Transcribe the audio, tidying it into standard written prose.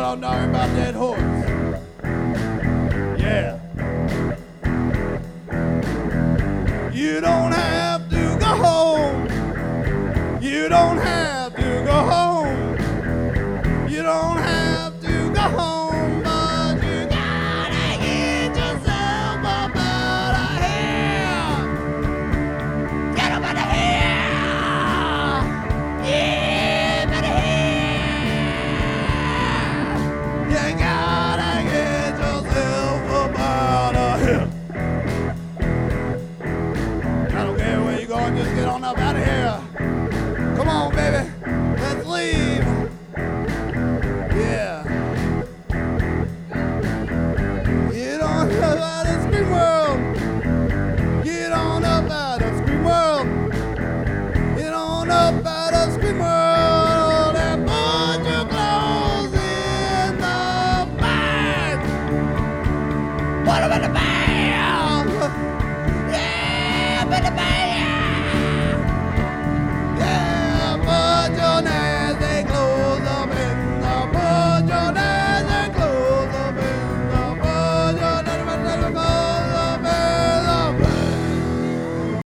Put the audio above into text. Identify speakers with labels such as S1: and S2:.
S1: what I'm talking about, that horse. Yeah. You don't have to go home. You don't have to go home. You don't have to go home, but you gotta get yourself up out of here. Get up out of here. Yeah, out of here. You